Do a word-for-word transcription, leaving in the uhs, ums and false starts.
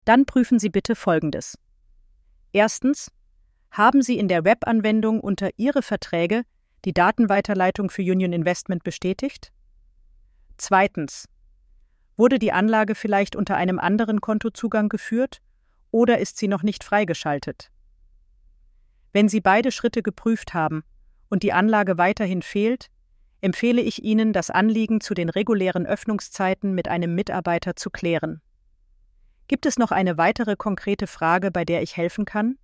Dann prüfen Sie bitte Folgendes. Erstens: Haben Sie in der Webanwendung unter Ihre Verträge die Datenweiterleitung für Union Investment bestätigt? Zweitens: Wurde die Anlage vielleicht unter einem anderen Kontozugang geführt oder ist sie noch nicht freigeschaltet? Wenn Sie beide Schritte geprüft haben und die Anlage weiterhin fehlt, empfehle ich Ihnen, das Anliegen zu den regulären Öffnungszeiten mit einem Mitarbeiter zu klären. Gibt es noch eine weitere konkrete Frage, bei der ich helfen kann?